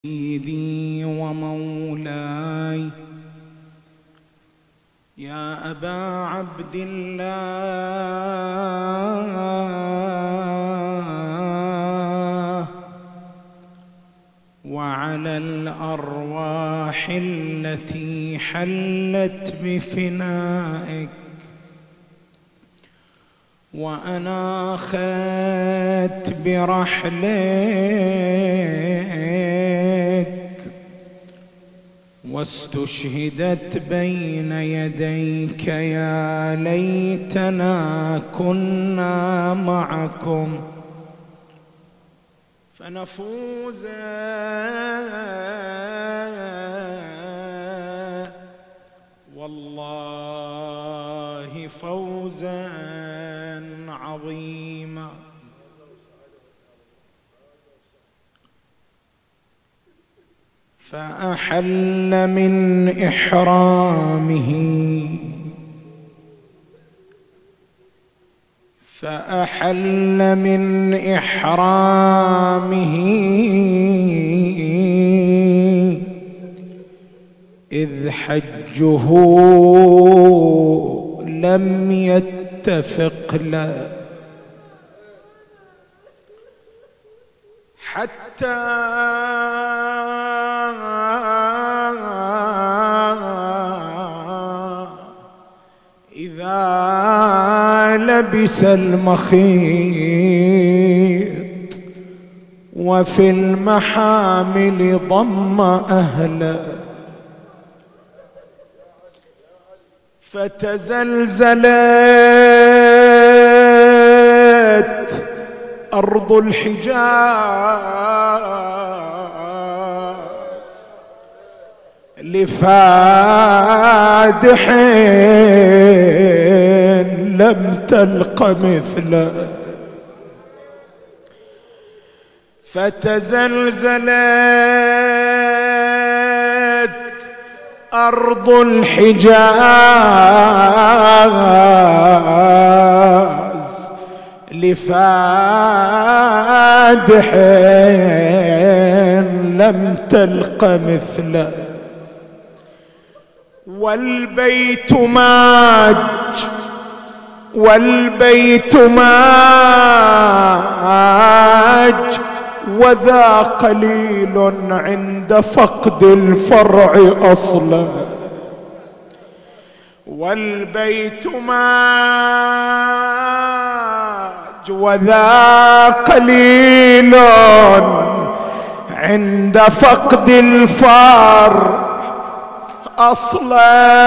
سيدي ومولاي يا أبا عبد الله، وعلى الأرواح التي حلت بفنائك وأناخت برحلك واستشهدت بين يديك، يا ليتنا كنا معكم فنفوز والله فوزا عظيما. فأحل من إحرامه إذ حجه لم يتفق له حتى إذا لبس المخيط وفي المحامل ضم أهله فتزلزلت أرض الحجاز لفادح لم تلق مثله، فتزلزلت أرض الحجاز لفادح لم تلق مثله، والبيت ماج وذا قليل عند فقد الفرع أصلا. والبيت ماج وذا قليل عند فقد الفرع أصلا،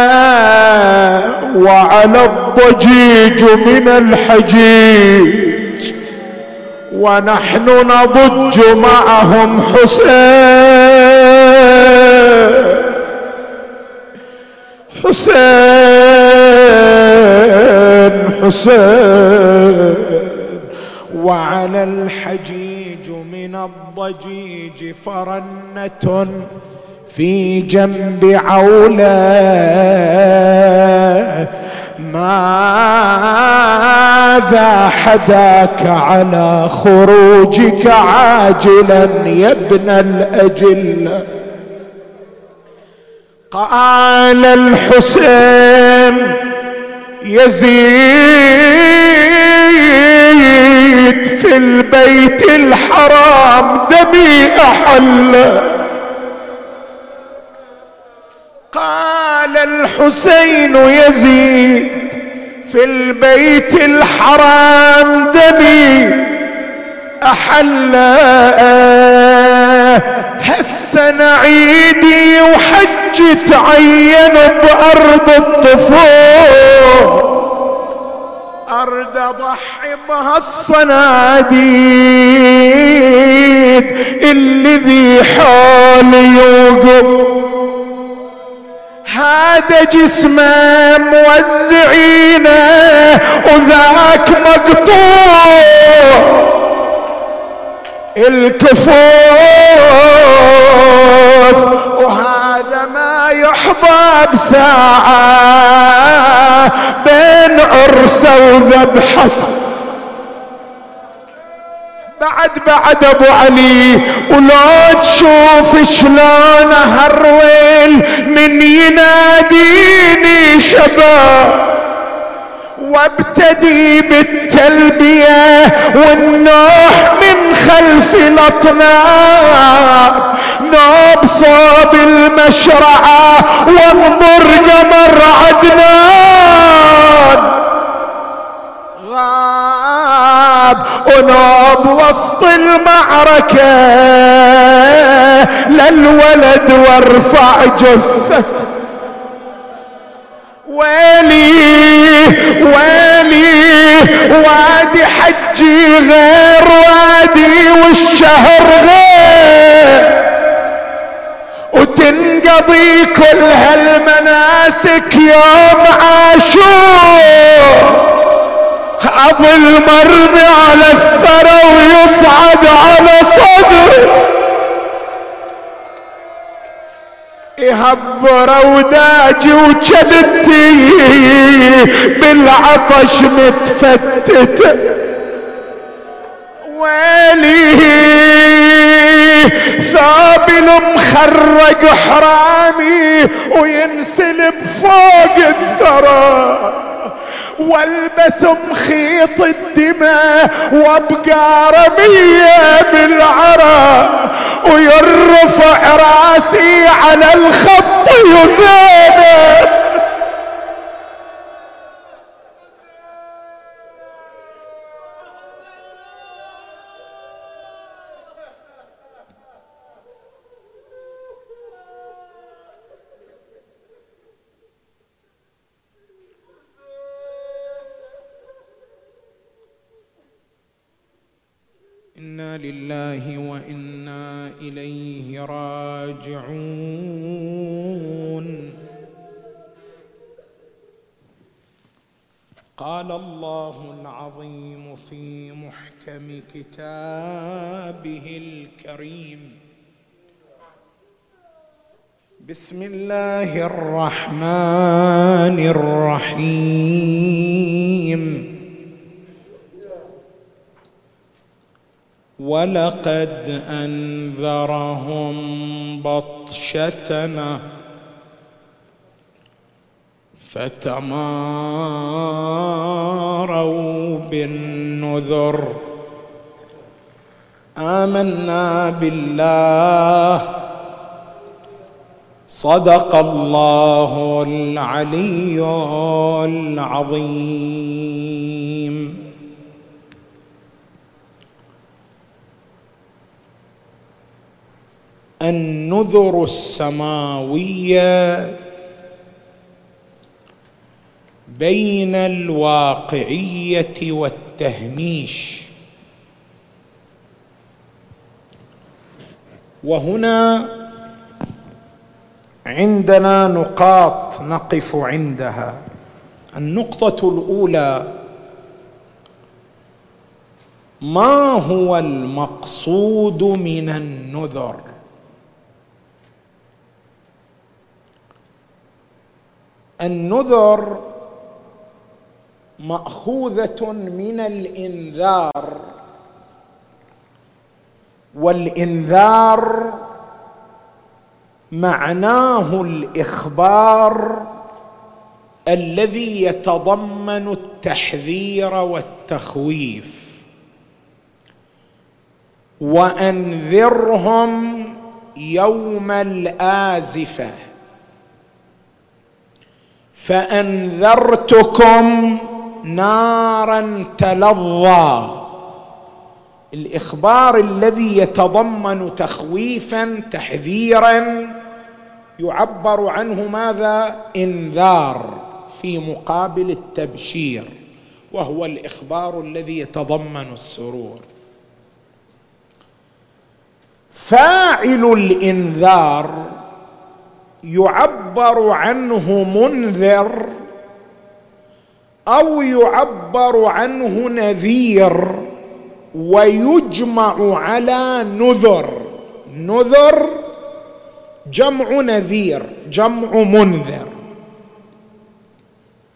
وعلى الضجيج من الحجيج ونحن نضج معهم حسين وعلى الحجيج من الضجيج فرنة في جنب عولة. ماذا حداك على خروجك عاجلا يا ابن الأجل؟ قال الحسين يزيد في البيت الحرام دمي أحل. قال الحسين يزيد في البيت الحرام دمي أحل. هسه عيدي وحج تعين بأرض الطفوف، أرض أضحي بها الصناديد اللي ذي حالي يوقف. هذا جسمه موزعينه وذاك مقطوع الكفوف، وهذا ما يحظى بساعة بين عرسه وذبحته. بعد ابو علي. ولو تشوف شلون هالرويل من يناديني شباب، وابتدي بالتلبية والنوح من خلف الاطناب، نوب صوب المشرعة وانظر قمر عدنان غاب، ونوب وسط المعركة للولد وارفع جثة. ويلي ويلي وادي حجي غير وادي والشهر غير، وتنقضي كل هالمناسك يوم عاشور، اظل مرمي على الثرى ويصعد على صدري، يهبر وداجي وجدتي بالعطش متفتتة. ويلي ثوب المخرق حرامي وينسلب فوق الثرى، والبس مخيط الدماء وابقى رمية بالعرى، ويرفع راسي على الخط يزينه. إنا لله وإنا إليه راجعون. قال الله العظيم في محكم كتابه الكريم: بسم الله الرحمن الرحيم. ولقد أنذرهم بطشتنا فتماروا بالنذر. آمنا بالله، صدق الله العلي العظيم. النذر السماوية بين الواقعية والتهميش. وهنا عندنا نقاط نقف عندها. النقطة الأولى: ما هو المقصود من النذر؟ النذر مأخوذة من الإنذار، والإنذار معناه الإخبار الذي يتضمن التحذير والتخويف. وأنذرهم يوم الآزفة، فأنذرتكم نارا تلظى. الإخبار الذي يتضمن تخويفا تحذيرا يعبر عنه ماذا؟ إنذار، في مقابل التبشير، وهو الإخبار الذي يتضمن السرور. فاعل الإنذار يعبر عنه منذر أو يعبر عنه نذير، ويجمع على نذر. نذر جمع نذير، جمع منذر.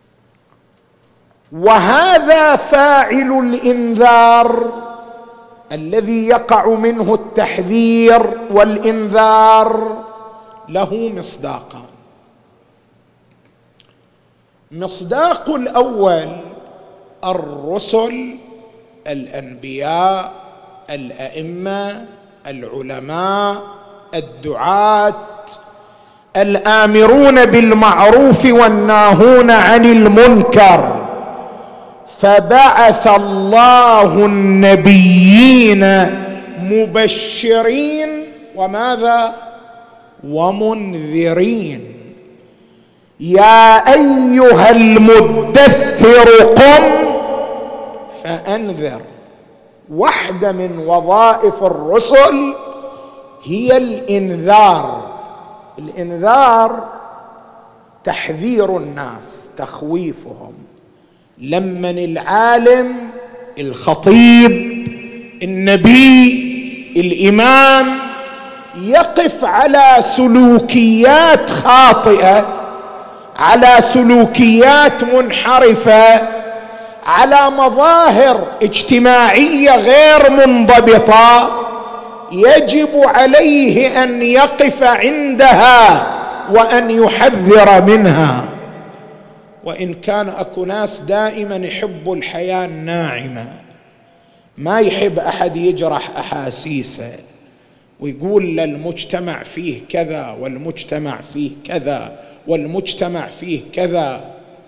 وهذا فاعل الإنذار الذي يقع منه التحذير والإنذار له مصداقان. مصداق الأول الرسل، الأنبياء، الأئمة، العلماء، الدعاة، الآمرون بالمعروف والناهون عن المنكر. فبعث الله النبيين مبشرين وماذا؟ ومنذرين. يا أيها المدثر قم فأنذر. واحدة من وظائف الرسل هي الإنذار. الإنذار تحذير الناس، تخويفهم. لمن العالم، الخطيب، النبي، الإمام يقف على سلوكيات خاطئة، على سلوكيات منحرفة، على مظاهر اجتماعية غير منضبطة، يجب عليه أن يقف عندها وأن يحذر منها. وإن كان أكو ناس دائما يحبوا الحياة الناعمة، ما يحب أحد يجرح أحاسيسه ويقول للمجتمع فيه كذا والمجتمع فيه كذا والمجتمع فيه كذا،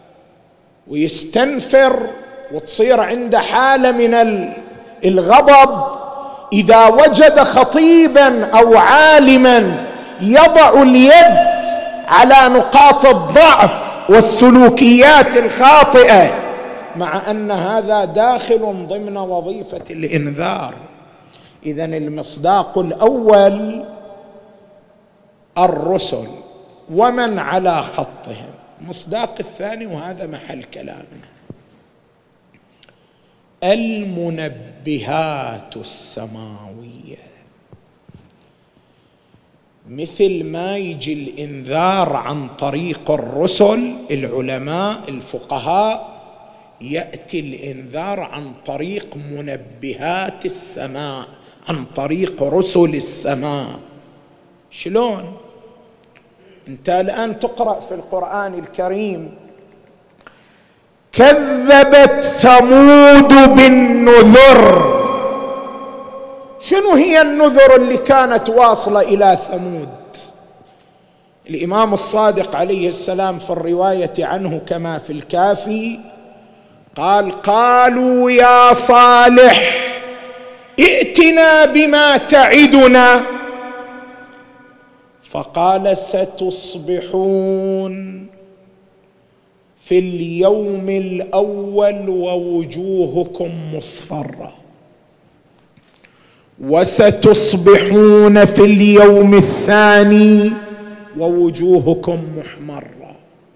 ويستنفر وتصير عنده حالة من الغضب إذا وجد خطيبا أو عالما يضع اليد على نقاط الضعف والسلوكيات الخاطئة، مع أن هذا داخل ضمن وظيفة الإنذار. إذن المصداق الأول الرسل ومن على خطهم. المصداق الثاني، وهذا محل كلامنا، المنبهات السماوية. مثل ما يجي الإنذار عن طريق الرسل، العلماء، الفقهاء، يأتي الإنذار عن طريق منبهات السماء، عن طريق رسل السماء. شلون؟ أنت الآن تقرأ في القرآن الكريم كذبت ثمود بالنذر. شنو هي النذر اللي كانت واصلة إلى ثمود؟ الإمام الصادق عليه السلام في الرواية عنه كما في الكافي قال: قالوا يا صالح ائتنا بما تعدنا، فقال: ستصبحون في اليوم الأول ووجوهكم مصفرة، وستصبحون في اليوم الثاني ووجوهكم محمرة،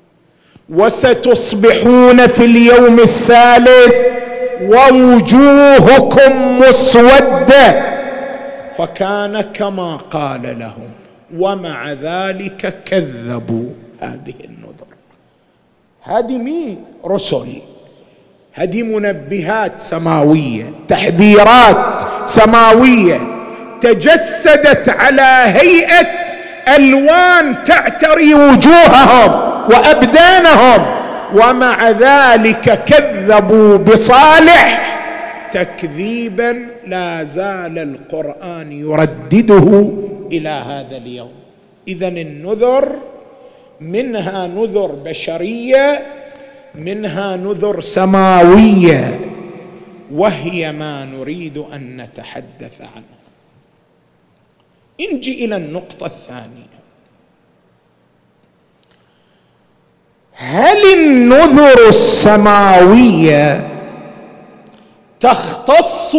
وستصبحون في اليوم الثالث ووجوهكم مسودة. فكان كما قال لهم، ومع ذلك كذبوا هذه النذر. هذه مين؟ رسل. هذه منبهات سماوية، تحذيرات سماوية تجسدت على هيئة ألوان تعتري وجوههم وأبدانهم، ومع ذلك كذبوا بصالح تكذيبا لا زال القرآن يردده إلى هذا اليوم. إذن النذر منها نذر بشرية، منها نذر سماوية، وهي ما نريد أن نتحدث عنها. نجي إلى النقطة الثانية. هل النذر السماوية تختص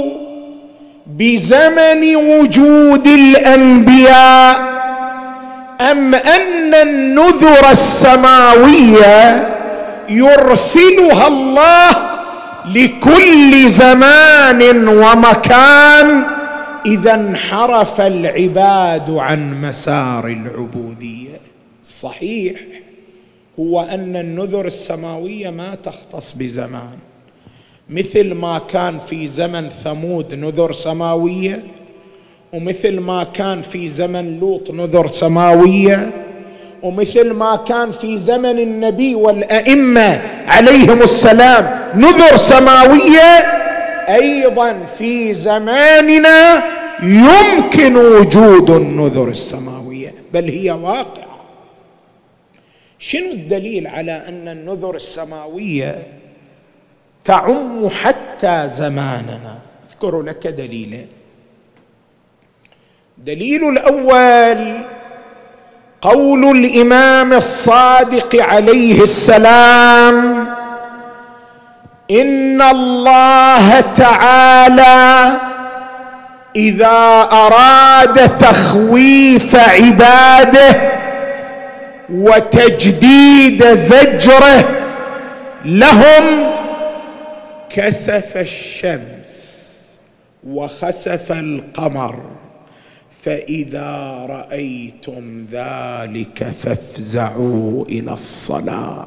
بزمن وجود الأنبياء، أم أن النذر السماوية يرسلها الله لكل زمان ومكان إذا انحرف العباد عن مسار العبودية؟ صحيح هو أن النذر السماوية ما تختص بزمان، مثل ما كان في زمن ثمود نذر سماوية، ومثل ما كان في زمن لوط نذر سماوية، ومثل ما كان في زمن النبي والأئمة عليهم السلام نذر سماوية، أيضا في زماننا يمكن وجود النذر السماوية، بل هي واقعة. شنو الدليل على أن النذر السماوية تعم حتى زماننا؟ أذكر لك دليلين. دليل الأول قول الإمام الصادق عليه السلام: إن الله تعالى إذا أراد تخويف عباده وتجديد زجره لهم كسف الشمس وخسف القمر، فإذا رأيتم ذلك فافزعوا إلى الصلاة.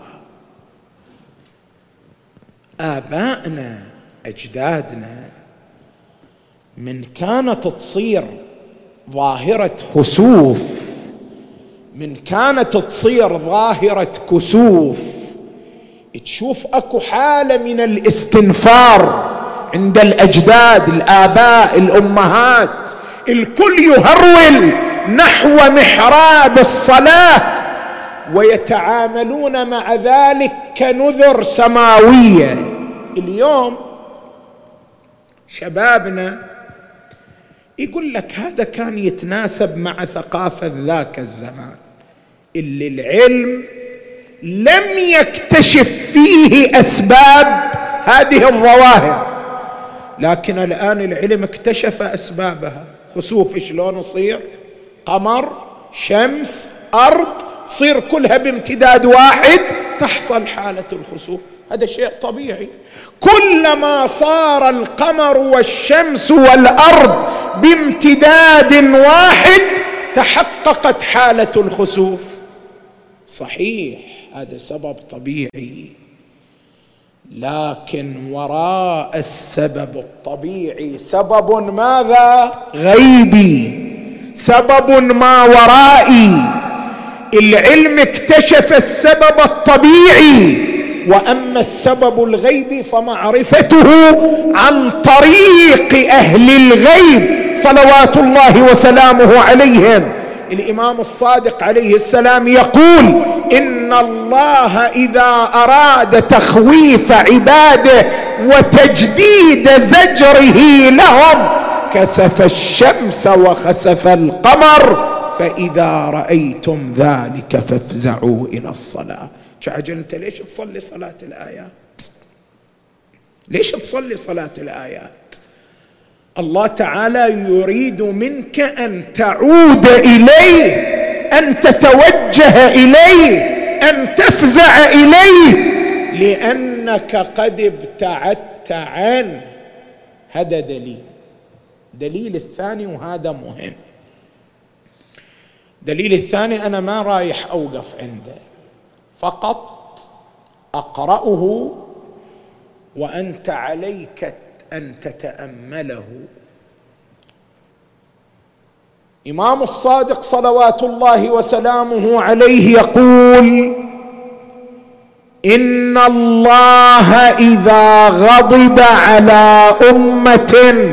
آبائنا أجدادنا من كانت تصير ظاهرة خسوف، من كانت تصير ظاهرة كسوف، تشوف أكو حالة من الاستنفار عند الأجداد، الآباء، الأمهات، الكل يهرول نحو محراب الصلاة ويتعاملون مع ذلك كنذر سماوية. اليوم شبابنا يقول لك هذا كان يتناسب مع ثقافة ذاك الزمان اللي العلم لم يكتشف فيه أسباب هذه الظواهر، لكن الآن العلم اكتشف أسبابها. خسوف شلون يصير؟ قمر، شمس، أرض، تصير كلها بامتداد واحد تحصل حالة الخسوف. هذا شيء طبيعي. كلما صار القمر والشمس والأرض بامتداد واحد تحققت حالة الخسوف. صحيح هذا سبب طبيعي، لكن وراء السبب الطبيعي سبب ماذا؟ غيبي، سبب ما ورائي. العلم اكتشف السبب الطبيعي، وأما السبب الغيبي فمعرفته عن طريق أهل الغيب صلوات الله وسلامه عليهم. الإمام الصادق عليه السلام يقول: إن الله إذا أراد تخويف عباده وتجديد زجره لهم كسف الشمس وخسف القمر، فإذا رأيتم ذلك فافزعوا إلى الصلاة. شعجل أنت ليش تصلي صلاة الآيات؟ ليش تصلي صلاة الآيات؟ الله تعالى يريد منك أن تعود إليه، أن تتوجه إليه، أن تفزع إليه، لأنك قد ابتعدت عنه. هذا دليل الثاني، وهذا مهم. دليل الثاني أنا ما رايح أوقف عنده، فقط أقرأه وأنت عليك أن تتأمله. إمام الصادق صلوات الله وسلامه عليه يقول: إن الله إذا غضب على أمة،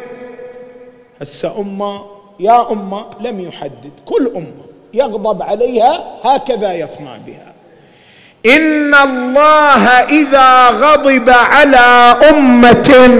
هسه أمة يا أمة لم يحدد، كل أمة يغضب عليها هكذا يصنع بها. إن الله إذا غضب على أمة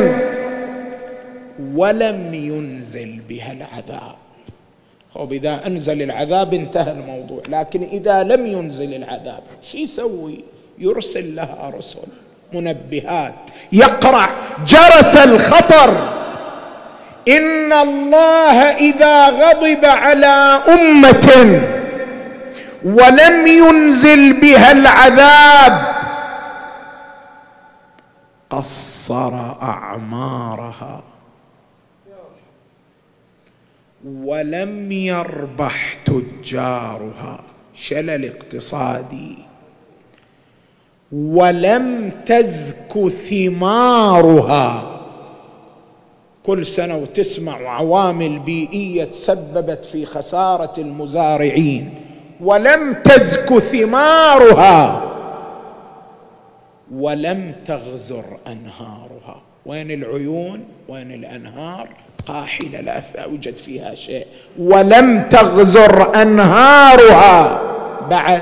ولم ينزل بها العذاب، إذا أنزل العذاب انتهى الموضوع، لكن إذا لم ينزل العذاب شو يسوي؟ يرسل لها رسل منبهات، يقرع جرس الخطر. إن الله إذا غضب على أمة ولم ينزل بها العذاب قصر أعمارها ولم يربح تجارها، شلل اقتصادي، ولم تزك ثمارها. كل سنة وتسمع عوامل بيئية تسببت في خسارة المزارعين، ولم تزك ثمارها ولم تغزر أنهارها. وين العيون؟ وين الأنهار؟ قاحلة لا يوجد فيها شيء. ولم تغزر أنهارها. بعد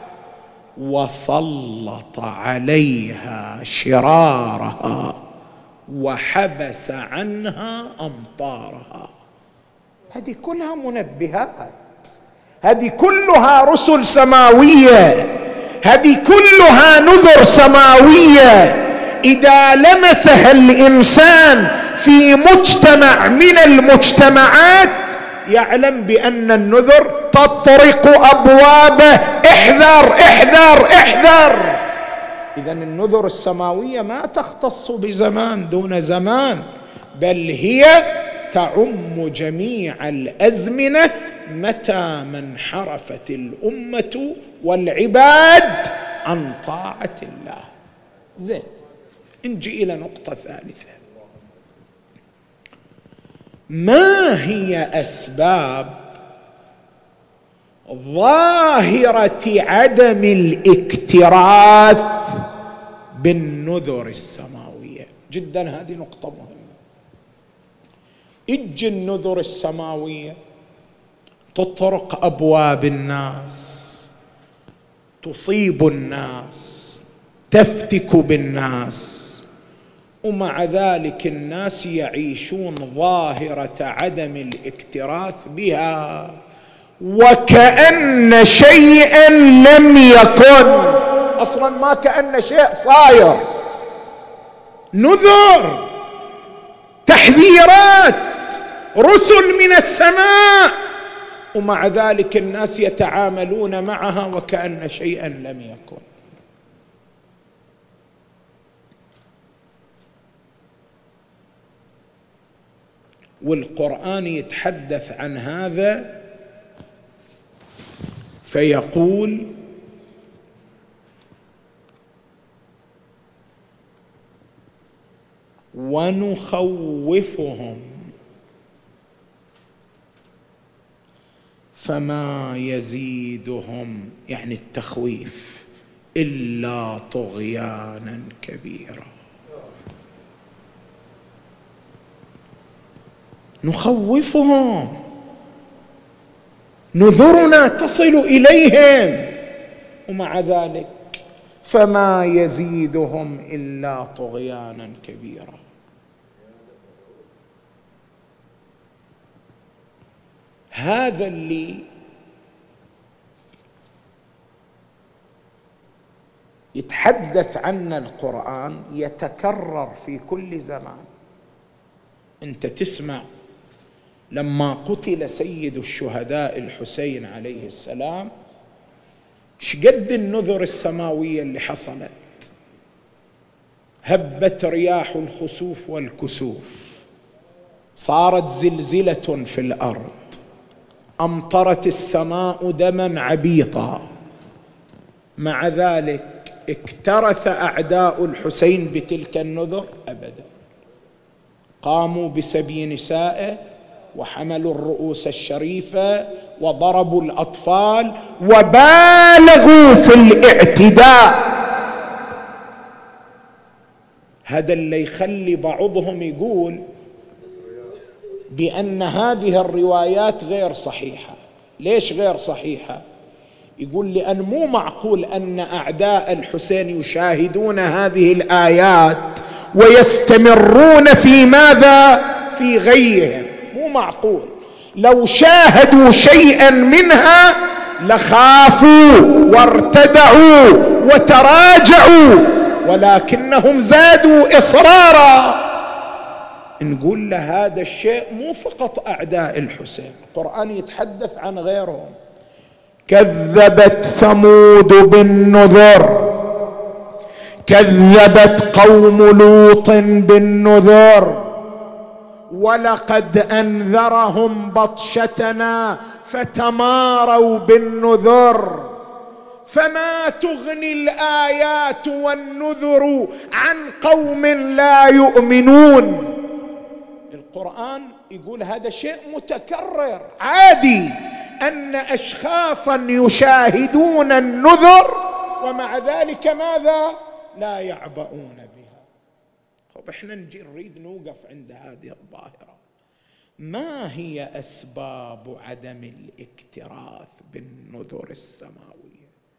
وسلط عليها شرارها وحبس عنها أمطارها. هذه كلها منبهات، هذه كلها رسل سماوية، هذه كلها نذر سماوية. إذا لمسها الإنسان في مجتمع من المجتمعات يعلم بأن النذر تطرق أبوابه. احذر احذر احذر. إذن النذر السماوية ما تختص بزمان دون زمان، بل هي تعم جميع الأزمنة متى ما انحرفت الأمة والعباد عن طاعة الله. زين، نجي إلى نقطة ثالثة. ما هي أسباب ظاهرة عدم الاكتراث بالنذر السماوية؟ جدا هذه نقطة مهمة. اجي النذر السماوية تطرق أبواب الناس، تصيب الناس، تفتك بالناس، ومع ذلك الناس يعيشون ظاهرة عدم الاكتراث بها وكأن شيئا لم يكن. أصلا ما كأن شيء صاير. نذر، تحذيرات، رسل من السماء، ومع ذلك الناس يتعاملون معها وكأن شيئا لم يكن. والقرآن يتحدث عن هذا فيقول: ونخوفهم فما يزيدهم، يعني التخويف، إلا طغيانا كبيرا. نخوفهم، نذرنا تصل إليهم، ومع ذلك فما يزيدهم إلا طغيانا كبيرا. هذا اللي يتحدث عنه القرآن يتكرر في كل زمان. أنت تسمع لما قتل سيد الشهداء الحسين عليه السلام شقد النذر السماوية اللي حصلت. هبت رياح الخسوف والكسوف، صارت زلزلة في الأرض، أمطرت السماء دما عبيطا. مع ذلك اكترث أعداء الحسين بتلك النذر؟ أبدا. قاموا بسبي نسائه وحملوا الرؤوس الشريفة وضربوا الأطفال وبالغوا في الاعتداء. هذا اللي يخلي بعضهم يقول بأن هذه الروايات غير صحيحة. ليش غير صحيحة؟ يقول لأن مو معقول أن أعداء الحسين يشاهدون هذه الآيات ويستمرون في ماذا؟ في غيهم. مو معقول. لو شاهدوا شيئا منها لخافوا وارتدعوا وتراجعوا، ولكنهم زادوا إصرارا. نقول له هذا الشيء مو فقط أعداء الحسين، القرآن يتحدث عن غيرهم. كذبت ثمود بالنذر، كذبت قوم لوط بالنذر، ولقد أنذرهم بطشتنا فتماروا بالنذر فما تغني الآيات والنذر عن قوم لا يؤمنون. القرآن يقول هذا شيء متكرر عادي أن أشخاصا يشاهدون النذر ومع ذلك ماذا؟ لا يعبؤون بها. طب احنا نريد نوقف عند هذه الظاهرة. ما هي أسباب عدم الاكتراث بالنذر السماوية؟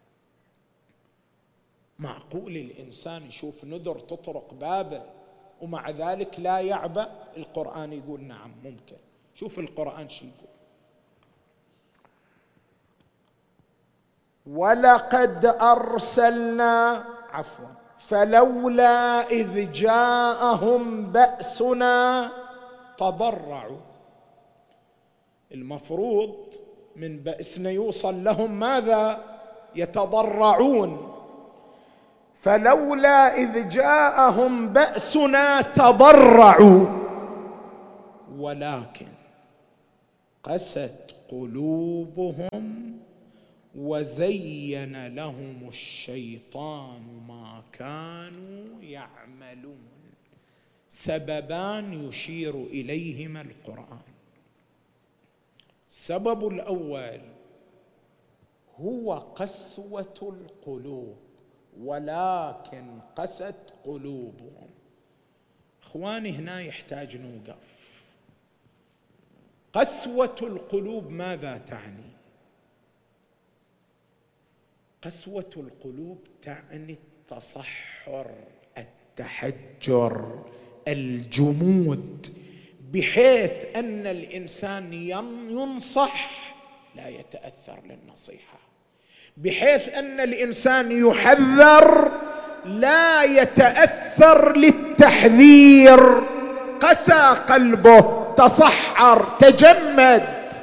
معقول الإنسان يشوف نذر تطرق بابه ومع ذلك لا يعبأ؟ القرآن يقول نعم ممكن. شوف القرآن شو يقول: ولقد أرسلنا فلولا إذ جاءهم بأسنا تضرعوا. المفروض من بأسنا يوصل لهم ماذا؟ يتضرعون. فلولا إذ جاءهم بأسنا تضرعوا ولكن قست قلوبهم وزين لهم الشيطان ما كانوا يعملون. سببان يشير إليهما القرآن. السبب الأول هو قسوة القلوب، ولكن قست قلوبهم. إخواني هنا يحتاج نوقف. قسوة القلوب ماذا تعني؟ قسوة القلوب تعني التصحر، التحجر، الجمود، بحيث أن الإنسان ينصح لا يتأثر للنصيحة، بحيث أن الإنسان يحذر لا يتأثر للتحذير. قسى قلبه، تصحر، تجمد.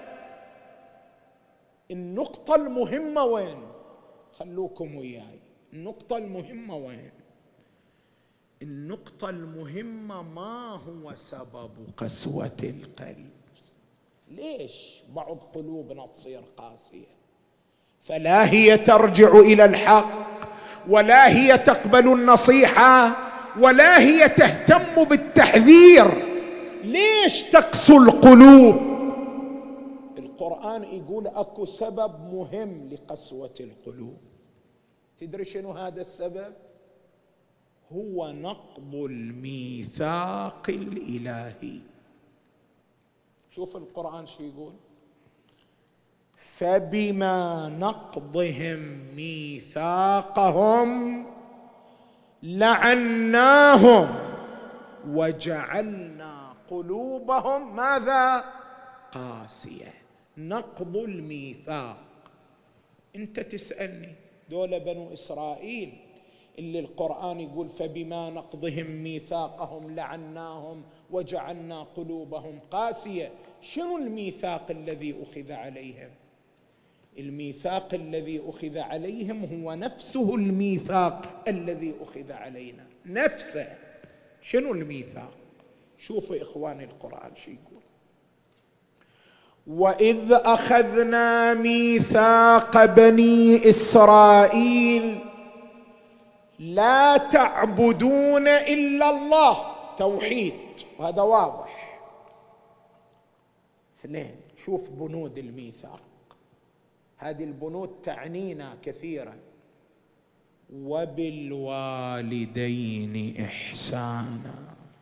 النقطة المهمة وين؟ خلوكم وياي. النقطة المهمة وين؟ النقطة المهمة ما هو سبب قسوة القلب؟ ليش بعض قلوبنا تصير قاسية؟ فلا هي ترجع إلى الحق، ولا هي تقبل النصيحة، ولا هي تهتم بالتحذير. ليش تقسو القلوب؟ القرآن يقول أكو سبب مهم لقسوة القلوب. تدري شنو هذا السبب؟ هو نقض الميثاق الإلهي. شوف القرآن شو يقول: فبما نقضهم ميثاقهم لعناهم وجعلنا قلوبهم ماذا؟ قاسية. نقض الميثاق. انت تسألني دول بنو إسرائيل اللي القرآن يقول فبما نقضهم ميثاقهم لعناهم وجعلنا قلوبهم قاسية، شنو الميثاق الذي أخذ عليهم؟ الميثاق الذي أخذ عليهم هو نفسه الميثاق الذي أخذ علينا، نفسه. شنو الميثاق؟ شوفوا إخواني القرآن شو يقول: وإذ أخذنا ميثاق بني إسرائيل لا تعبدون إلا الله. توحيد، وهذا واضح. 2، شوف بنود الميثاق. هذه البنود تعنينا كثيرا: وبالوالدين إحسانا.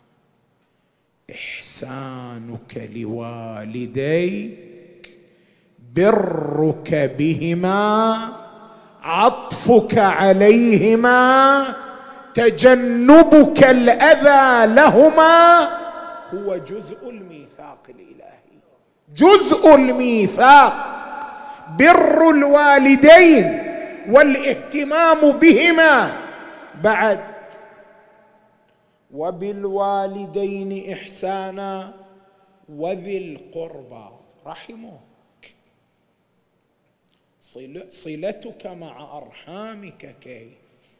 إحسانك لوالديك، برك بهما، عطفك عليهما، تجنبك الأذى لهما، هو جزء الميثاق الإلهي، جزء الميثاق. بر الوالدين والاهتمام بهما. بعد وبالوالدين إحسانا وذي القربى، رحمك. صلتك مع أرحامك كيف؟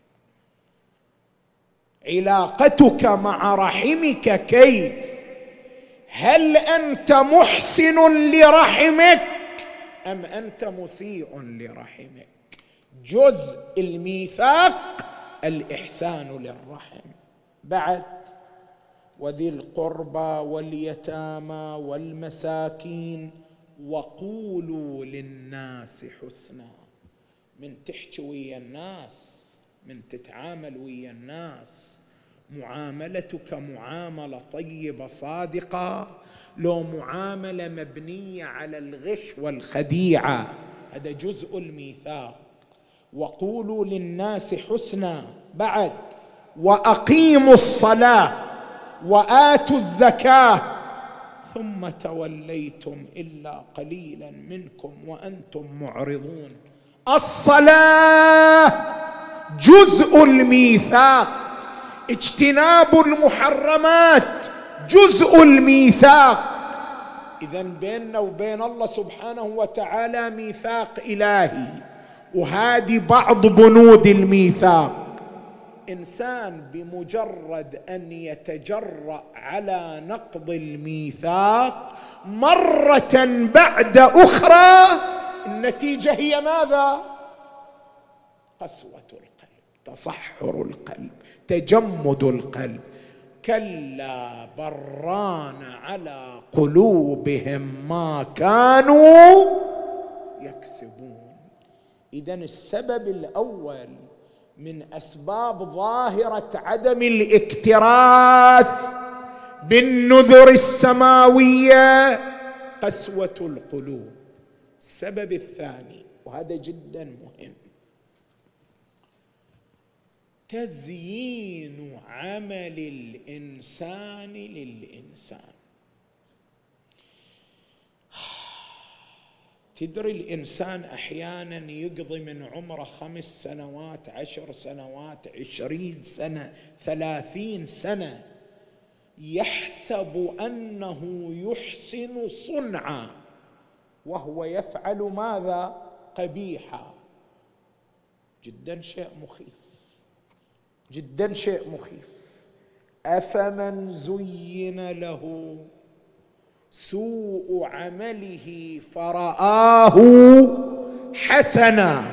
علاقتك مع رحمك كيف؟ هل أنت محسن لرحمك أم أنت مسيء لرحمك؟ جزء الميثاق الإحسان للرحم. بعد وذي القربى واليتامى والمساكين وقولوا للناس حسنا. من تحكي ويا الناس، من تتعامل ويا الناس، معاملتك معاملة طيبة صادقة لو معاملة مبنية على الغش والخديعة، هذا جزء الميثاق. وقولوا للناس حسنا. بعد وأقيموا الصلاة وآتوا الزكاة ثم توليتم إلا قليلا منكم وأنتم معرضون. الصلاة جزء الميثاق، اجتناب المحرمات جزء الميثاق. إذن بيننا وبين الله سبحانه وتعالى ميثاق إلهي، وهذه بعض بنود الميثاق. إنسان بمجرد أن يتجرأ على نقض الميثاق مرة بعد أخرى، النتيجة هي ماذا؟ قسوة القلب، تصحر القلب، تجمد القلب. كلا بران على قلوبهم ما كانوا يكسبون. إذن السبب الأول من أسباب ظاهرة عدم الاكتراث بالنذر السماوية قسوة القلوب. السبب الثاني، وهذا جدا مهم، تزيين عمل الإنسان للإنسان. تدري الإنسان أحيانا يقضي من عمره 5 سنوات 10 سنوات 20 سنة 30 سنة يحسب أنه يحسن صنعا وهو يفعل ماذا؟ قبيحا. جدا شيء مخيف، جدا شيء مخيف. أفمن زين له سوء عمله فرآه حسنا،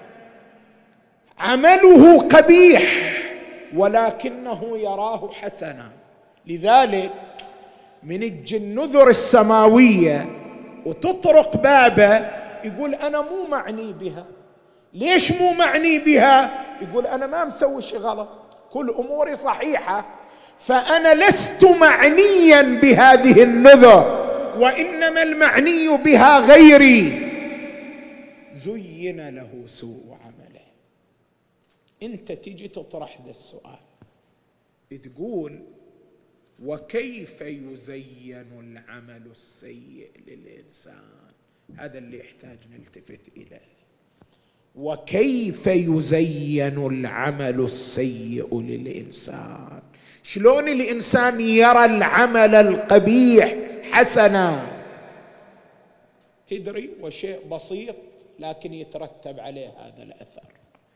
عمله قبيح ولكنه يراه حسنا. لذلك من تجي النذر السماوية وتطرق بابه يقول أنا مو معني بها. ليش مو معني بها؟ يقول أنا ما مسوي شيء غلط، كل أموري صحيحة، فأنا لست معنيا بهذه النذر، وإنما المعني بها غيري. زين له سوء عمله. أنت تيجي تطرح ذا السؤال، تقول وكيف يزين العمل السيء للإنسان؟ هذا اللي يحتاج نلتفت إليه. وكيف يزين العمل السيء للإنسان؟ شلون الإنسان يرى العمل القبيح حسنا؟ تدري، وشيء بسيط لكن يترتب عليه هذا الأثر.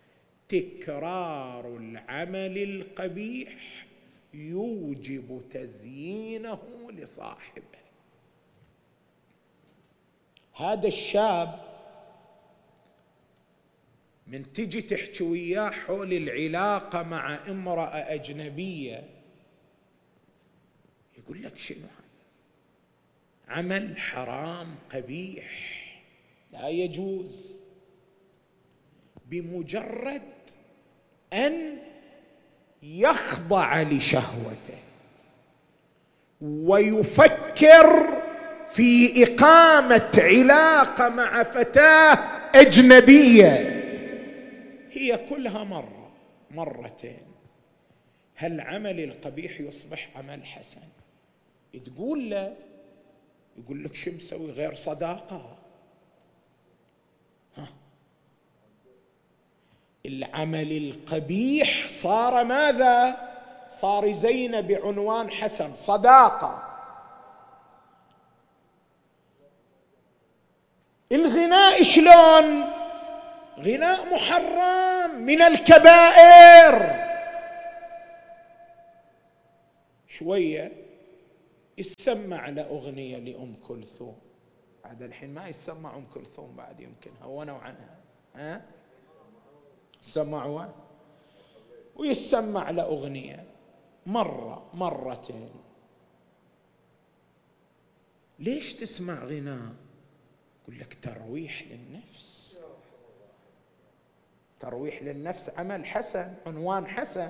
تكرار العمل القبيح يوجب تزيينه لصاحبه. هذا الشاب من تجي تحكي وياه حول العلاقة مع امرأة أجنبية يقول لك شنو هذا؟ عمل حرام قبيح لا يجوز. بمجرد أن يخضع لشهوته ويفكر في إقامة علاقة مع فتاة أجنبية، هي كلها مرة مرتين، هالعمل القبيح يصبح عمل حسن. تقول له، يقول لك شو مسوي غير صداقة؟ العمل القبيح صار ماذا؟ صار زين بعنوان حسن، صداقة. الغناء شلون؟ غناء محرم من الكبائر. شوية يسمع لأغنية لأم كلثوم، بعد الحين ما يسمع أم كلثوم، بعد يمكن هونوا عنها. سمعوا ويسمع لأغنية مرة مرتين. ليش تسمع غناء؟ يقول لك ترويح للنفس. ترويح للنفس عمل حسن، عنوان حسن،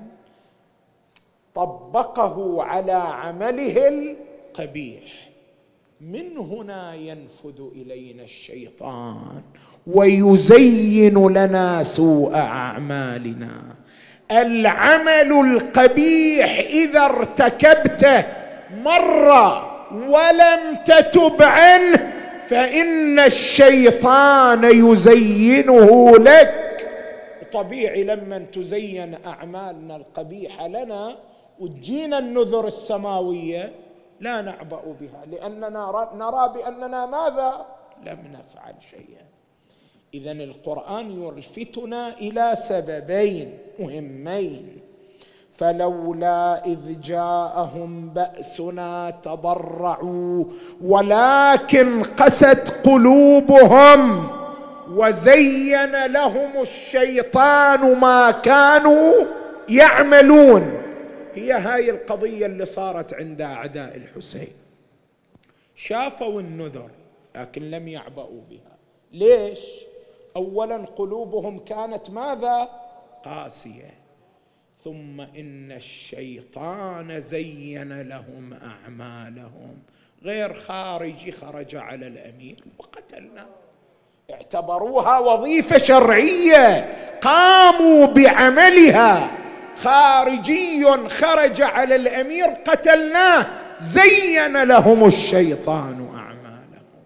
طبقه على عمله القبيح. من هنا ينفذ إلينا الشيطان ويزين لنا سوء أعمالنا. العمل القبيح إذا ارتكبته مرة ولم تتب عنه فإن الشيطان يزينه لك. طبيعي لما تزين أعمالنا القبيحة لنا وتجينا النذر السماوية لا نعبأ بها، لأننا نرى بأننا ماذا؟ لم نفعل شيئا. إذن القرآن يلفتنا إلى سببين مهمين: فلولا إذ جاءهم بأسنا تضرعوا ولكن قست قلوبهم وزين لهم الشيطان ما كانوا يعملون. هي هاي القضية اللي صارت عند أعداء الحسين. شافوا النذر لكن لم يعبأوا بها. ليش؟ أولا قلوبهم كانت ماذا؟ قاسية. ثم إن الشيطان زين لهم أعمالهم. غير خارجي خرج على الأمير وقتلنا، اعتبروها وظيفة شرعية قاموا بعملها. خارجي خرج على الأمير قتلناه، زين لهم الشيطان أعمالهم.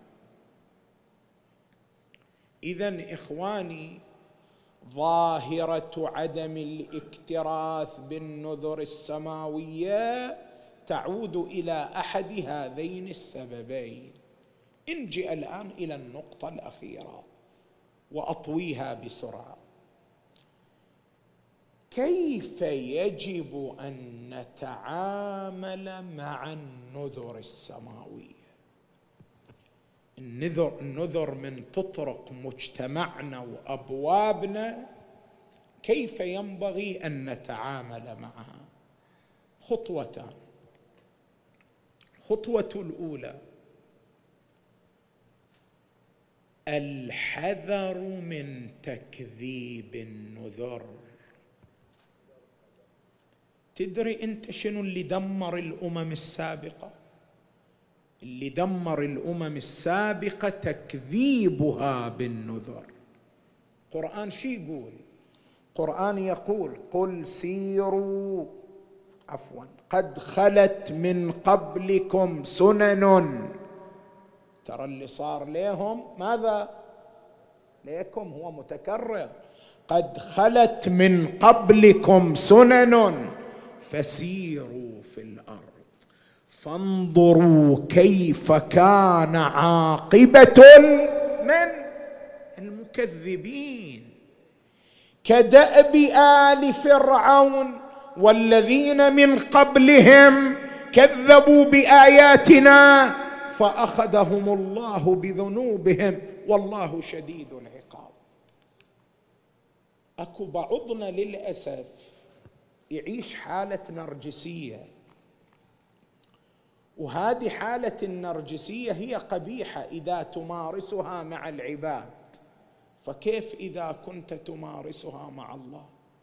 إذن إخواني، ظاهرة عدم الاكتراث بالنذر السماوية تعود إلى أحد هذين السببين. نجي الآن إلى النقطة الأخيرة وأطويها بسرعة. كيف يجب أن نتعامل مع النذر السماوية؟ النذر من تطرق مجتمعنا وأبوابنا، كيف ينبغي أن نتعامل معها؟ خطوتان. الخطوة الأولى: الحذر من تكذيب النذر. تدري أنت شنو اللي دمر الأمم السابقة؟ اللي دمر الأمم السابقة تكذيبها بالنذر. القرآن شي يقول؟ القرآن يقول: قل سيروا قد خلت من قبلكم سنن. ترى اللي صار لهم ماذا؟ ليكم هو متكرر. قد خلت من قبلكم سنن فسيروا في الأرض فانظروا كيف كان عاقبة من المكذبين. كدأب آل فرعون والذين من قبلهم كذبوا بآياتنا فأخذهم الله بذنوبهم والله شديد العقاب. أكو بعضنا للأسف يعيش حالة نرجسية، وهذه حالة النرجسية هي قبيحة إذا تمارسها مع العباد، فكيف إذا كنت تمارسها مع الله؟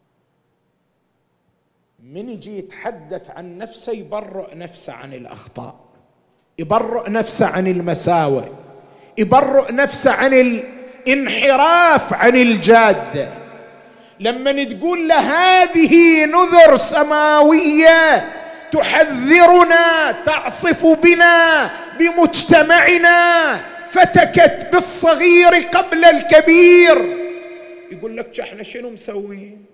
من يجي يتحدث عن نفسه يبرئ نفسه عن الأخطاء، يبرئ نفسه عن المساوئ، يبرئ نفسه عن الانحراف عن الجادة. لما تقول له هذه نذر سماوية تحذرنا، تعصف بنا بمجتمعنا، فتكت بالصغير قبل الكبير، يقول لك احنا شنو مسوين؟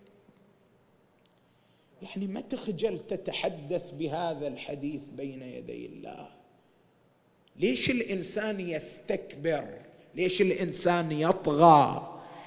يعني ما تخجل تتحدث بهذا الحديث بين يدي الله؟ ليش الإنسان يستكبر؟ ليش الإنسان يطغى؟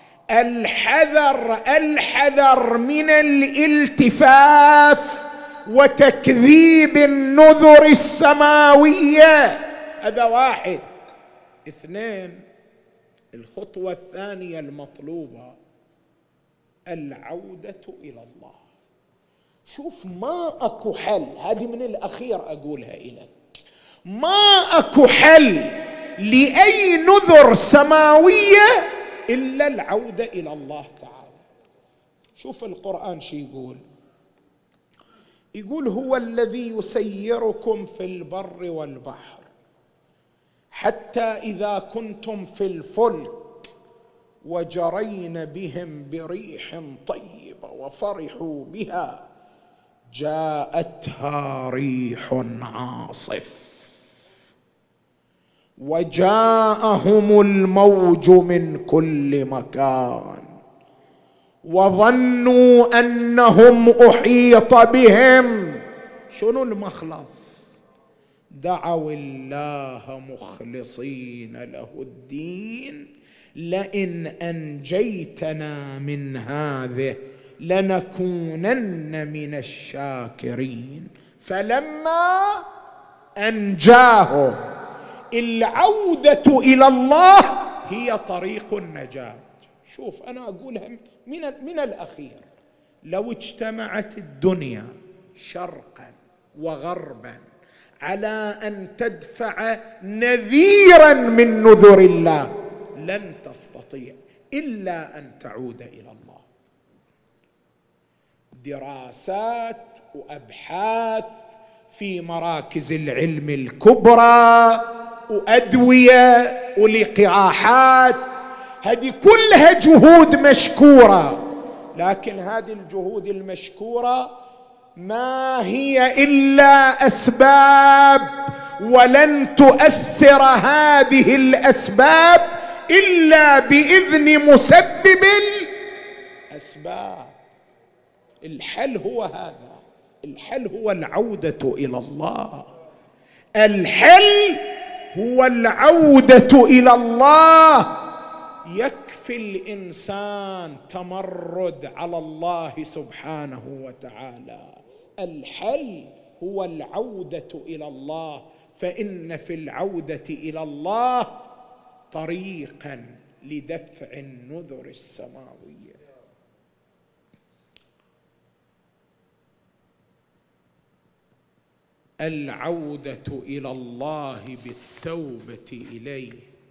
الحذر من الالتفاف وتكذيب النذر السماوية. هذا واحد. اثنين، الخطوة الثانية المطلوبة: العودة إلى الله. شوف، ما أكو حل، هذه من الأخير أقولها إليك، ما أكو حل لأي نذر سماوية إلا العودة إلى الله تعالى. شوف القرآن شو يقول، يقول هو الذي يسيركم في البر والبحر حتى إذا كنتم في الفلك وجرين بهم بريح طيبة وفرحوا بها جاءتها ريح عاصف وجاءهم الموج من كل مكان وظنوا أنهم أحيط بهم. شنو المخلص؟ دعوا الله مخلصين له الدين لئن أنجيتنا من هذه لنكونن من الشاكرين. فلما أنجاهم، العودة إلى الله هي طريق النجاة. شوف، أنا أقولها من الأخير، لو اجتمعت الدنيا شرقا وغربا على أن تدفع نذيرا من نذر الله لن تستطيع إلا أن تعود إلى الله. دراسات وأبحاث في مراكز العلم الكبرى وأدوية ولقاحات، هذه كلها جهود مشكورة، لكن هذه الجهود المشكورة ما هي إلا أسباب، ولن تؤثر هذه الأسباب إلا بإذن مسبب الأسباب. الحل هو هذا، الحل هو العودة إلى الله، الحل هو العودة إلى الله. يكفي الإنسان تمرد على الله سبحانه وتعالى، الحل هو العودة إلى الله، فإن في العودة إلى الله طريقا لدفع النذر السماوية. العودة إلى الله بالتوبة إليه،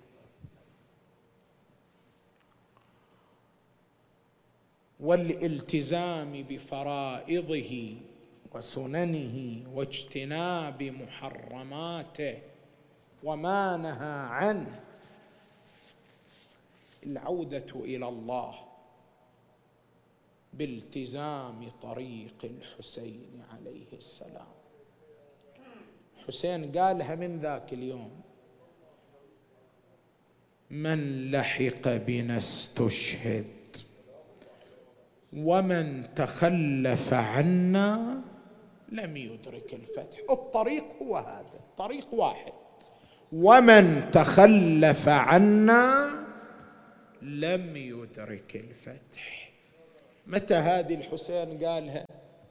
والالتزام بفرائضه وسننه واجتناب محرماته وما نهى عنه. العودة إلى الله بالتزام طريق الحسين عليه السلام. حسين قالها من ذاك اليوم: من لحق بنا استشهد ومن تخلف عنا لم يدرك الفتح. الطريق هو هذا، طريق واحد: ومن تخلف عنا لم يدرك الفتح. متى هذه الحسين قالها؟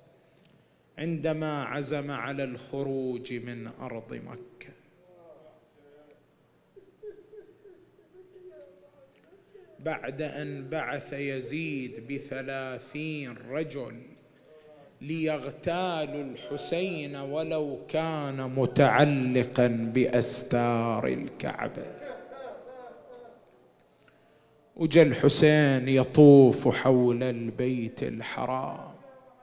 عندما عزم على الخروج من أرض مكة. بعد أن بعث يزيد ب30 رجل ليغتالوا الحسين ولو كان متعلقا بأستار الكعبة. وجاء الحسين يطوف حول البيت الحرام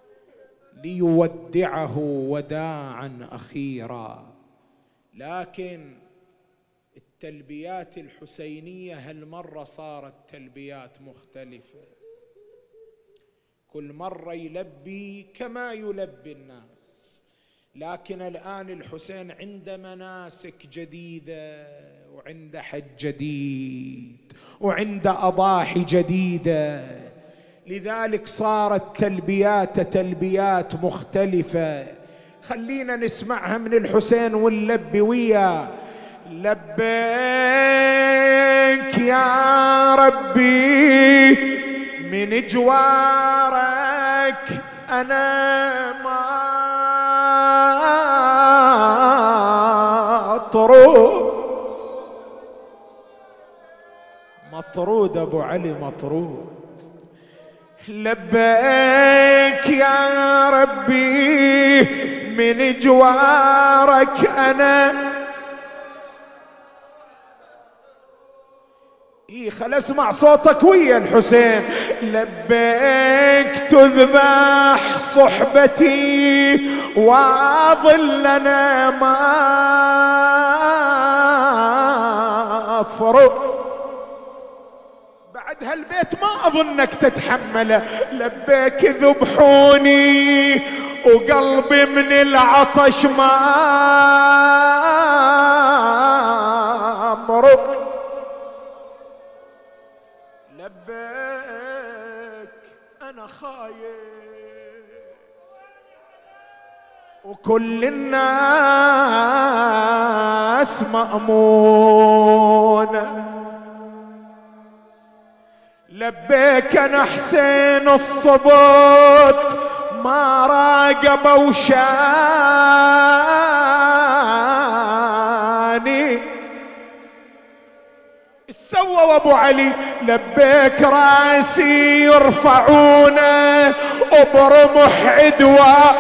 ليودعه وداعا أخيرا، لكن التلبيات الحسينية هالمرة صارت تلبيات مختلفة، كل مرة يلبي كما يلبي الناس، لكن الآن الحسين عنده مناسك جديدة وعنده حج جديد وعنده أضاحي جديدة، لذلك صارت تلبيات مختلفة. خلينا نسمعها من الحسين ونلبي وياه: لبيك يا ربي من جوارك أنا مطرود أبو علي مطرود. لبيك يا ربي من جوارك أنا. خل اسمع صوتك ويا الحسين. لبيك تذبح صحبتي واظلنا ما افرق. بعد هالبيت ما اظنك تتحمله. لبيك ذبحوني وقلبي من العطش ما مرق. لبيك أنا خايف وكل الناس مأمونة. لبيك أنا حسين الصبط ما راقب وشاني سوى وابو علي. لبيك راسي يرفعونه وبرمح عدوى.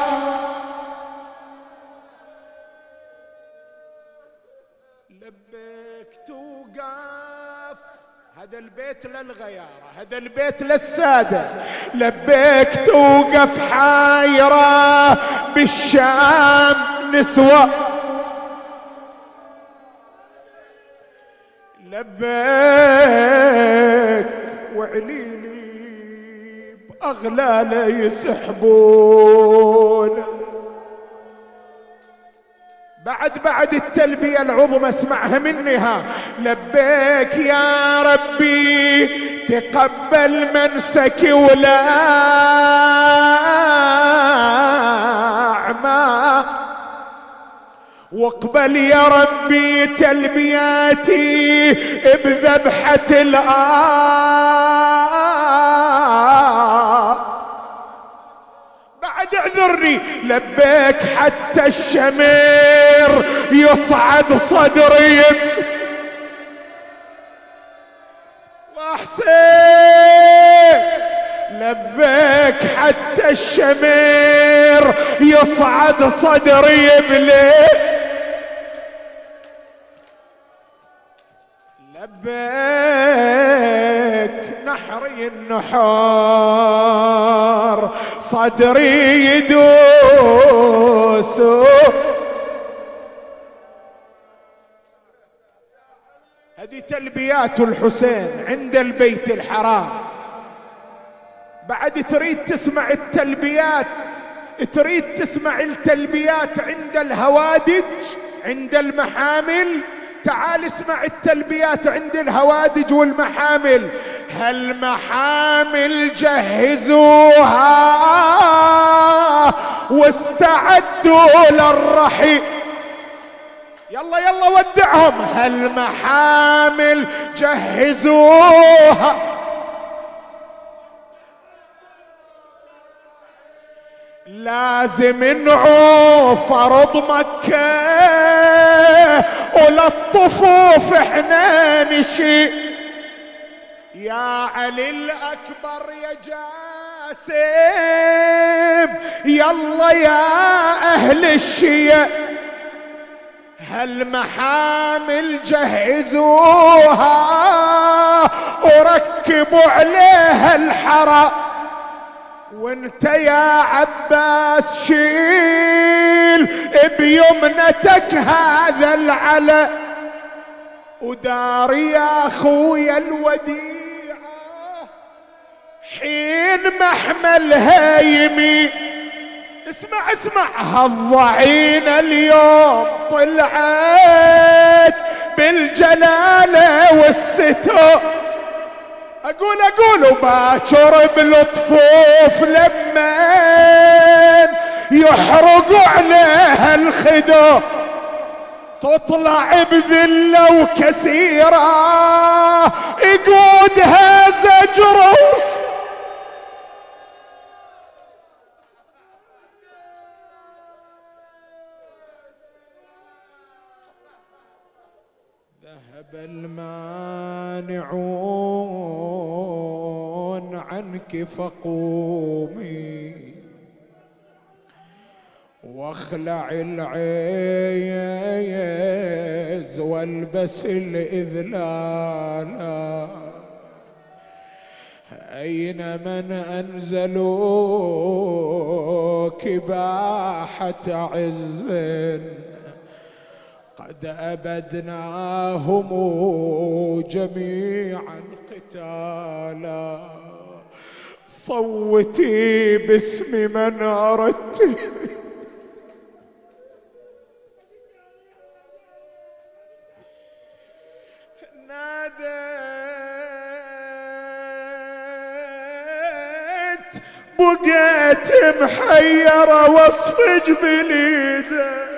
لبيك توقف. هذا البيت للغيارة، هذا البيت للسادة. لبيك توقف حايرة بالشام نسوة. لبيك وعليلي بأغلاله يسحبون. بعد التلبية العظمى اسمعها منها. لبيك يا ربي تقبل منسكي ولا أعمى واقبل يا ربي تلبياتي بذبحة بعد اعذرني. لبيك حتى الشمير يصعد صدري وحسين. لبيك حتى الشمير يصعد صدري بليل. لبيك نحري النحار صدري يدوس. هذه تلبيات الحسين عند البيت الحرام. بعد تريد تسمع التلبيات، تريد تسمع التلبيات عند الهوادج عند المحامل. تعال اسمع التلبيات عند الهوادج والمحامل. هالمحامل جهزوها واستعدوا للرحيل. يلا يلا ودعهم. هالمحامل جهزوها لازم نعوف فرض مكة وللطفوف احنا نشي. يا علي الأكبر يا جاسم يلا يا أهل الشيا. هالمحامل جهزوها وركبوا عليها الحرى. وانت يا عباس شيل بيمنتك هذا العلا ودار يا اخويا الوديعة حين محملها يمين. اسمع اسمع. هالضعينة اليوم طلعت بالجلالة والستر. اقول وباكر بالطفوف لما يحرقوا عليها الخدو تطلع بذلة وكسيرة يقودها زجر. ذهب المانعون عنك فقومي واخلع العيز والبس الإذلال. أين من أنزلوا كباحة عز قد أبدناهم جميعا قتالا. صوتي باسم من أردت ناديت بقيت محيرة واصفج بليده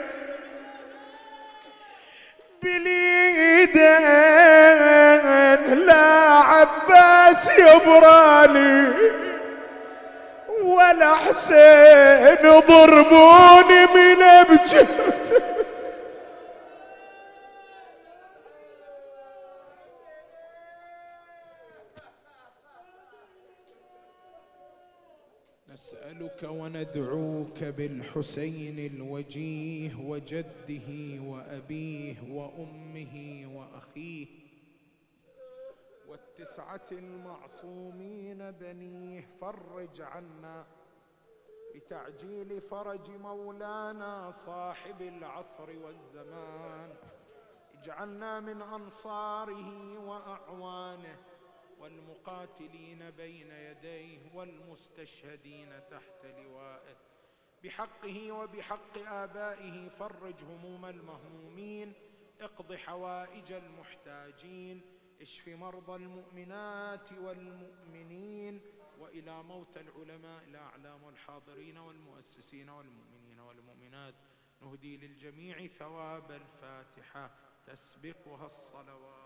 بليدين لا عباس يبراني ولا حسين ضربوني من ابجد. نسألك وندعوك بالحسين الوجيه وجده وأبيه وأمه وأخيه والتسعة المعصومين بنيه. فرج عنا بتعجيل فرج مولانا صاحب العصر والزمان. اجعلنا من أنصاره وأعوانه والمقاتلين بين يديه والمستشهدين تحت لوائه. بحقه وبحق آبائه فرج هموم المهمومين، اقض حوائج المحتاجين، اشف مرضى المؤمنات والمؤمنين، وإلى موتى العلماء الأعلام والحاضرين والمؤسسين والمؤمنين والمؤمنات نهدي للجميع ثواب الفاتحة تسبقها الصلوات.